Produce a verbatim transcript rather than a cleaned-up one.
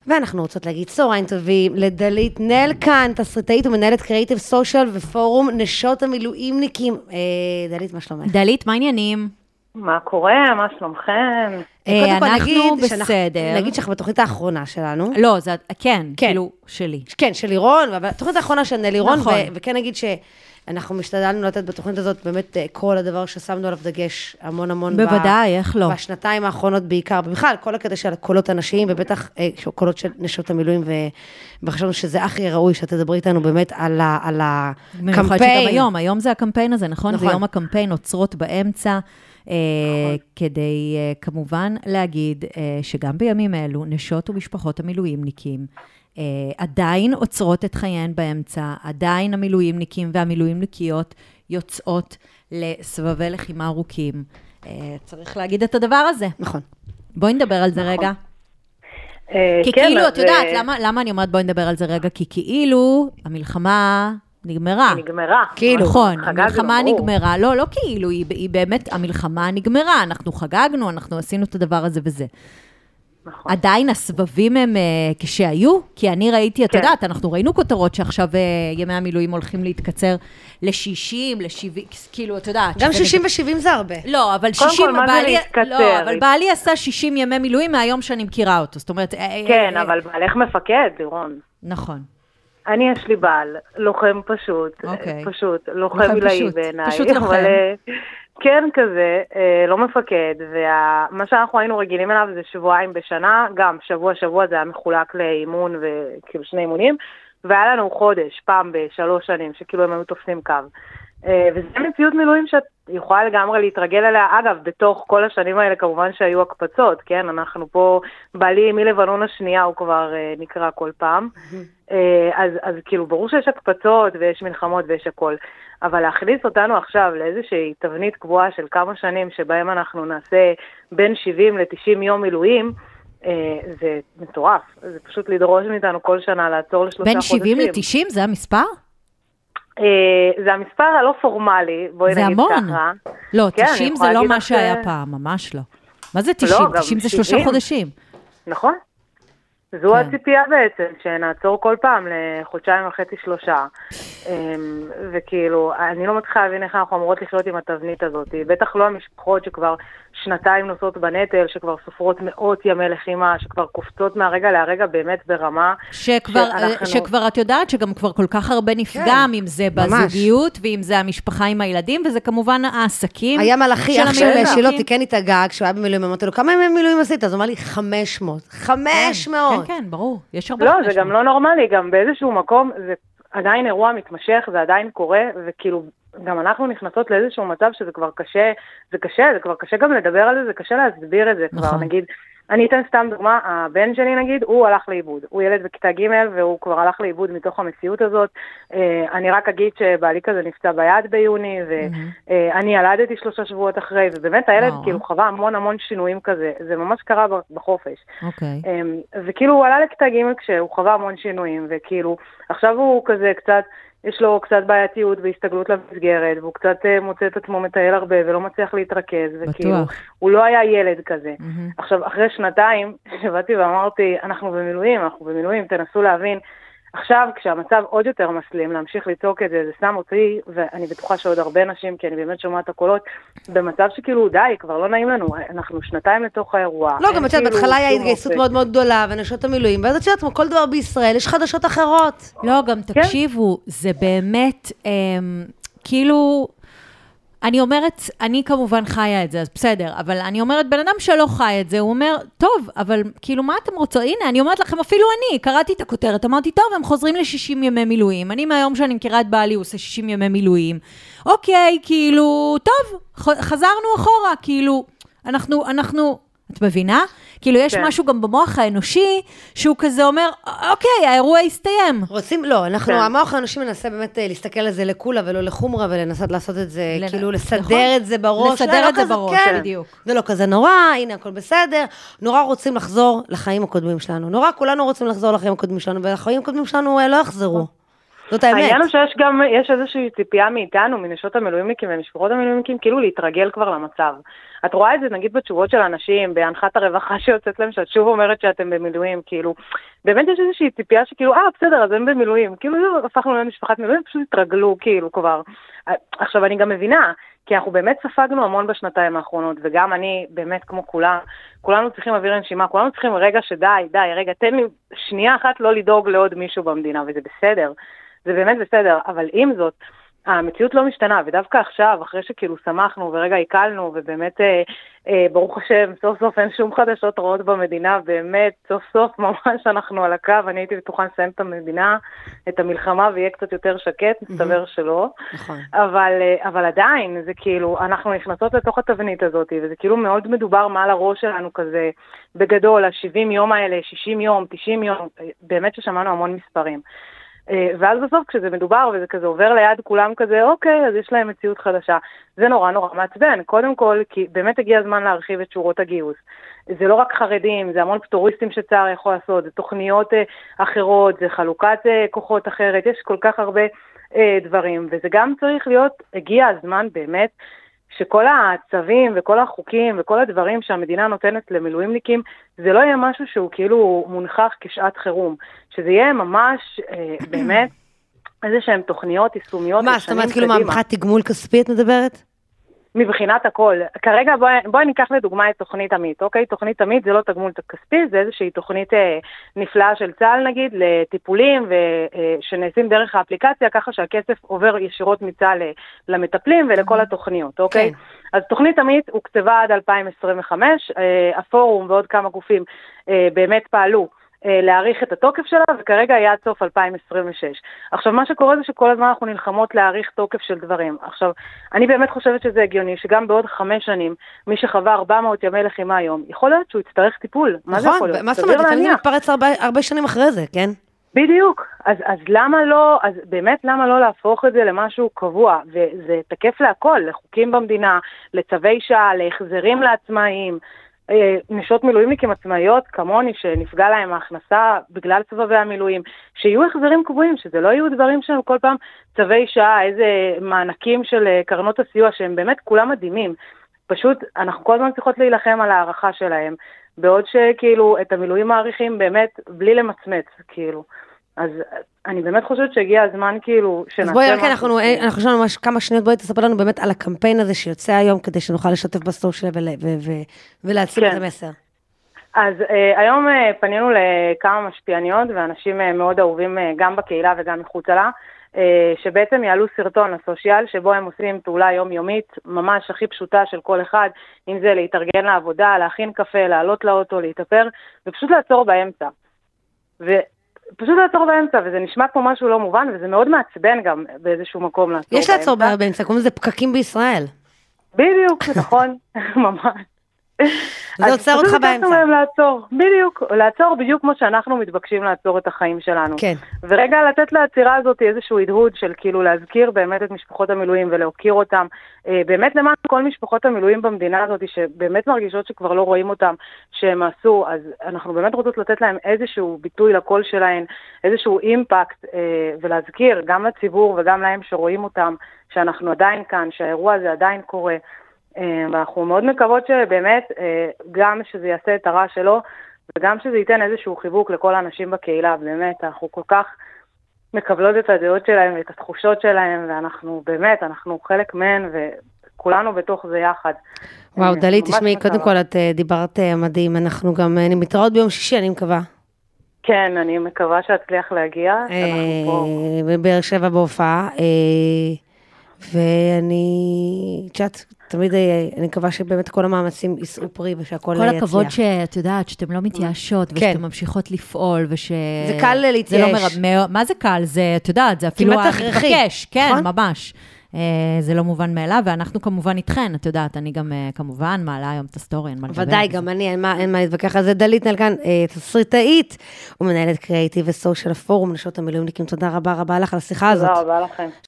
ואנחנו רוצות להגיד צהריים טובים לדלית נל כאן, תסריטאית ומנהלת קריאיטיב סושיאל ופורום נשות המילואימניקים. דלית, מה שלומך? דלית, מה העניינים? מה קורה? מה שלומכם? אנחנו בסדר. נגיד שאנחנו בתוכנית האחרונה שלנו. לא, זה, כן, כאילו, שלי. כן, של לירון, והתוכנית האחרונה של לירון, וכן נגיד שאנחנו משתדלנו לתת בתוכנית הזאת באמת כל הדבר ששמנו עליו דגש המון המון. בוודאי, איך לא? בשנתיים האחרונות בעיקר, ובכלל, כל הקטע של הקולות הנשיים, ובטח קולות של נשות המילואים, וחשבנו שזה הכי ראוי שתדברי איתנו באמת על הקמפיין. במיוחד שגם היום, היום זה הקמפיין הזה, נכון? זה יום הקמפיין, עוצרות באמצע. כדי כמובן להגיד שגם בימים אלו נשות ומשפחות המילואימניקים עדיין עוצרות את חייהן באמצע, עדיין המילואימניקים והמילואימניקיות יוצאות לסבבי לחימה ארוכים. צריך להגיד את הדבר הזה. נכון. בואי נדבר על זה רגע. כי כאילו, את יודעת, למה אני אומרת בואי נדבר על זה רגע? כי כאילו המלחמה נגמרה. היא נגמרה. כאילו, נכון, המלחמה נגמרה. לא, לא כאילו, היא, היא באמת, המלחמה נגמרה. אנחנו חגגנו, אנחנו עשינו את הדבר הזה וזה. נכון. עדיין הסבבים הם uh, כשהיו, כי אני ראיתי, את כן. יודעת, אנחנו ראינו כותרות שעכשיו uh, ימי המילואים הולכים להתקצר ל-שישים, ל-שבעים, כאילו, את יודעת. גם שישים ו-שבעים זה הרבה. לא, אבל שישים, בעלי, לא, אבל בעלי עשה שישים ימי מילואים מהיום שאני מכירה אותו. זאת אומרת... כן, uh, אבל בעלך מפקד, לירון. נכון. אני יש לי בעל, לוחם פשוט, okay. פשוט, לוחם מילאי בעיניי. פשוט לוחם. אבל, כן כזה, לא מפקד, ומה שאנחנו היינו רגילים אליו זה שבועיים בשנה, גם שבוע שבוע זה היה מחולק לאימון וכאילו שני אימונים, והיה לנו חודש, פעם בשלוש שנים, שכאילו הם היו תופסים קו. וזה מציאות מילואים שאת יכולה לגמרי להתרגל אליה, אגב, בתוך כל השנים האלה כמובן שהיו הקפצות, כן? אנחנו פה, בעלי מלבנון השנייה הוא כבר נקרא כל פעם, אז, אז כאילו ברור שיש הקפצות ויש מלחמות ויש הכל, אבל להכניס אותנו עכשיו לאיזושהי תבנית קבועה של כמה שנים שבהם אנחנו נעשה בין שבעים ל-תשעים יום מילואים, זה מטורף, זה פשוט לדרוש מאיתנו כל שנה לעצור לשלושה חודשים. בין שבעים ל-תשעים זה המספר? זה המספר הלא פורמלי, בואי נגיד ככה. זה המון. לא, תשעים זה לא מה שהיה פעם, ממש לא. מה זה תשעים? תשעים זה שלושה חודשים. נכון. זו הציפייה בעצם, שנעצור כל פעם לחודשיים וחצי שלושה. וכאילו, אני לא מצליחה להבין איך אנחנו אמורות לחיות עם התבנית הזאת. בטח לא המשפחות שכבר שנתיים נוסעות בנטל, שכבר סופרות מאות ימי לחימה, שכבר קופצות מהרגע להרגע באמת ברמה. שכבר, שאנחנו... שכבר את יודעת שגם כבר כל כך הרבה נפגם, כן, אם זה בזוגיות, ממש. ואם זה המשפחה עם הילדים, וזה כמובן העסקים. היה מלאכי, אח של שלו, תיקן את הגג, כשהוא היה במילואים, אמרתי לו, כמה ימי מילואים עשית? אז הוא אמר לי, חמש מאות. חמש מאות. כן, כן, ברור. יש הרבה לא, זה גם לא נורמלי, גם באיזשהו מקום, זה עדיין אירוע מתמשך, זה עדיין קורה, וכאילו, גם אנחנו נכנסות לאיזשהו מצב שזה כבר קשה, זה קשה, זה כבר קשה גם לדבר על זה, זה קשה להסביר את זה כבר, נגיד, אני אתן סתם דוגמה, הבן שלי נגיד, הוא הלך לאיבוד, הוא ילד בכיתה ג' והוא כבר הלך לאיבוד מתוך המציאות הזאת, אני רק אגיד שבעלי כזה נפצע ביד ביוני, ואני ילדתי שלושה שבועות אחרי, ובאמת הילד כאילו חווה המון המון שינויים כזה, זה ממש קרה בחופש. וכאילו הוא עלה לכיתה ג' כשהוא חווה המון שינויים, וכאילו עכשיו הוא כזה קצת, יש לו קצת בעייתיות בהסתגלות למסגרת, והוא קצת מוצא את עצמו מטייל הרבה, ולא מצליח להתרכז, וכאילו, הוא לא היה ילד כזה. Mm-hmm. עכשיו, אחרי שנתיים, שבאתי ואמרתי, אנחנו במילואים, אנחנו במילואים, תנסו להבין, עכשיו, כשהמצב עוד יותר מסלים, להמשיך לצעוק את זה, זה שם אותי, ואני בטוחה שעוד הרבה נשים, כי אני באמת שומעת את הקולות, במצב שכאילו, די, כבר לא נעים לנו, אנחנו שנתיים לתוך האירוע. לא, גם כאילו בהתחלה היה התגייסות מאוד מאוד גדולה, ונשות המילואים, ואז את יודעת, כמו כל דבר בישראל, יש חדשות אחרות. לא, גם תקשיבו, זה באמת, כאילו, אני אומרת, אני כמובן חיה את זה, אז בסדר, אבל אני אומרת, בן אדם שלא חי את זה, הוא אומר, טוב, אבל כאילו, מה אתם רוצים? הנה, אני אומרת לכם, אפילו אני, קראתי את הכותרת, אמרתי, טוב, הם חוזרים ל-שישים ימי מילואים, אני מהיום שאני מכירה את בעלי, הוא עושה שישים ימי מילואים, אוקיי, כאילו, טוב, חזרנו אחורה, כאילו, אנחנו, אנחנו, את מבינה? כאילו יש משהו גם במוח האנושי, שהוא כזה אומר, אוקיי, האירוע הסתיים. רוצים, לא, אנחנו, המוח האנושי מנסה באמת להסתכל על זה לכולה ולא לחומרה, ולנסות לעשות את זה, כאילו לסדר את זה בראש. לסדר את זה בראש, בדיוק. זה לא כזה נורא, הנה הכל בסדר. נורא רוצים לחזור לחיים הקודמים שלנו. נורא כולנו רוצים לחזור לחיים הקודמים שלנו, והחיים הקודמים שלנו לא יחזרו. זאת האמת. העניין הוא שיש גם, יש איזושהי ציפייה מאיתנו, מנשות המילואימניקים ומשפחות המילואימניקים, כאילו להתרגל כבר למצב. את רואה את זה נגיד בתשובות של אנשים, בהנחת הרווחה שיוצאת להם, שאת שוב אומרת שאתם במילואים, כאילו, באמת יש איזושהי ציפייה שכאילו, אה, בסדר, אז הם במילואים, כאילו, הפכנו להם משפחת מילואים, פשוט התרגלו, כאילו, כבר. עכשיו, אני גם מבינה, כי אנחנו באמת ספגנו המון בשנתיים האחרונות, וגם אני, באמת כמו כולם, כולנו צריכים אוויר לנשימה, כולנו צריכים רגע שדי, די, רגע, תן לי שנייה אחת לא לדאוג לעוד מישהו במדינה, וזה בסדר, זה באמת בסדר, אבל עם זאת, המציאות לא משתנה, ודווקא עכשיו, אחרי שכאילו שמחנו ורגע עיקלנו, ובאמת, אה, אה, ברוך השם, סוף סוף אין שום חדשות רעות במדינה, באמת, סוף סוף ממש אנחנו על הקו, אני הייתי בטוחה לסיים את המדינה, את המלחמה, ויהיה קצת יותר שקט, מסתבר שלא. נכון. אבל, אה, אבל עדיין, זה כאילו, אנחנו נכנסות לתוך התבנית הזאת, וזה כאילו מאוד מדובר מעל הראש שלנו כזה, בגדול, ה-שבעים יום האלה, שישים יום, תשעים יום, באמת ששמענו המון מספרים. ואז בסוף כשזה מדובר וזה כזה עובר ליד כולם כזה, אוקיי, אז יש להם מציאות חדשה. זה נורא נורא מעצבן. קודם כל, כי באמת הגיע הזמן להרחיב את שורות הגיוס. זה לא רק חרדים, זה המון פטוריסטים שצער יכול לעשות, זה תוכניות אחרות, זה חלוקת כוחות אחרת, יש כל כך הרבה דברים, וזה גם צריך להיות, הגיע הזמן באמת, שכל הצווים וכל החוקים וכל הדברים שהמדינה נותנת למילואימניקים, זה לא יהיה משהו שהוא כאילו מונחח כשעת חירום, שזה יהיה ממש אה, באמת איזה שהן תוכניות יישומיות. מה, זאת אומרת, כאילו מהמחת תגמול כספי את מדברת? מבחינת הכל. כרגע בואי בוא ניקח לדוגמה את תוכנית עמית, אוקיי? תוכנית עמית זה לא תגמול כספי, זה איזושהי תוכנית אה, נפלאה של צה"ל נגיד, לטיפולים ו, אה, שנעשים דרך האפליקציה, ככה שהכסף עובר ישירות מצה"ל למטפלים ולכל התוכניות, אוקיי? כן. אז תוכנית עמית הוקצבה עד אלפיים עשרים וחמש, אה, הפורום ועוד כמה גופים אה, באמת פעלו, להאריך את התוקף שלה, וכרגע היה עד סוף אלפיים עשרים ושש. עכשיו, מה שקורה זה שכל הזמן אנחנו נלחמות להאריך תוקף של דברים. עכשיו, אני באמת חושבת שזה הגיוני, שגם בעוד חמש שנים, מי שחווה ארבע מאות ימי לחימה היום, יכול להיות שהוא יצטרך טיפול. מה זה יכול להיות? מה זאת אומרת? לפעמים זה מתפרץ הרבה, הרבה שנים אחרי זה, כן? בדיוק. אז, אז למה לא, אז באמת למה לא להפוך את זה למשהו קבוע? וזה תקף להכל, לחוקים במדינה, לצווי שעה, להחזרים לעצמאים, נשות מילואימניקים עצמאיות כמוני שנפגע להם ההכנסה בגלל סבבי המילואים, שיהיו החזרים קבועים, שזה לא יהיו דברים שהם כל פעם צווי שעה, איזה מענקים של קרנות הסיוע שהם באמת כולם מדהימים. פשוט אנחנו כל הזמן צריכות להילחם על הערכה שלהם, בעוד שכאילו את המילואים מעריכים באמת בלי למצמץ, כאילו. אז אני באמת חושבת שהגיע הזמן כאילו שנעשה... אז בואי רק אנחנו, אנחנו חושבים ממש כמה שניות, בואי תספר לנו באמת על הקמפיין הזה שיוצא היום, כדי שנוכל לשתף בסושיאל ולהציל את המסר. אז היום פנינו לכמה משפיעניות, ואנשים מאוד אהובים גם בקהילה וגם מחוצה לה, שבעצם יעלו סרטון הסושיאל, שבו הם עושים פעולה יומיומית, ממש הכי פשוטה של כל אחד, אם זה להתארגן לעבודה, להכין קפה, לעלות לאוטו, להתאפר, ופשוט לעצור באמצע. ו... פשוט לעצור באמצע, וזה נשמע כמו משהו לא מובן, וזה מאוד מעצבן גם באיזשהו מקום לעצור באמצע. יש לעצור באמצע, כמו זה פקקים בישראל. בדיוק, נכון, ממש. זה עוצר אותך באמצע. לעצור, בדיוק, לעצור בדיוק כמו שאנחנו מתבקשים לעצור את החיים שלנו. כן. ורגע לתת לעצירה הזאת איזשהו הדהוד של כאילו להזכיר באמת את משפחות המילואים ולהוקיר אותם, באמת למען כל משפחות המילואים במדינה הזאת שבאמת מרגישות שכבר לא רואים אותם שהם עשו, אז אנחנו באמת רוצות לתת להם איזשהו ביטוי לקול שלהם, איזשהו אימפקט, ולהזכיר גם לציבור וגם להם שרואים אותם, שאנחנו עדיין כאן, שהאירוע הזה עדיין קורה, ואנחנו מאוד מקוות שבאמת גם שזה יעשה את הרע שלו, וגם שזה ייתן איזשהו חיבוק לכל האנשים בקהילה, באמת אנחנו כל כך מקבלות את הדעות שלהם ואת התחושות שלהם, ואנחנו באמת, אנחנו חלק מהן, וכולנו בתוך זה יחד. וואו, דלית, תשמעי, קודם כל את דיברת מדהים, אנחנו גם מתראות ביום שישי, אני מקווה. כן, אני מקווה שאצליח להגיע, אנחנו פה. בבאר שבע בהופעה, ואני, תשעת, תמיד אני מקווה שבאמת כל המאמצים יישאו פרי ושהכל יצליח. כל הכבוד שאת יודעת, שאתם לא מתייאשות, ושאתם ממשיכות לפעול, וש... זה קל להתייאש. מה זה קל? זה, את יודעת, זה אפילו מתבקש. כן, ממש. זה לא מובן מאליו, ואנחנו כמובן איתכן, את יודעת, אני גם כמובן מעלה היום את הסטורי, אין מה לדבר. ודאי, גם אני, אין מה להתווכח על זה. דלית נלקן, תסריטאית, ומנהלת קריאיטיב וסושיאל הפורום, נשות המילואימניקים, תודה רבה רבה לך על השיחה הזאת. תודה רבה לכם.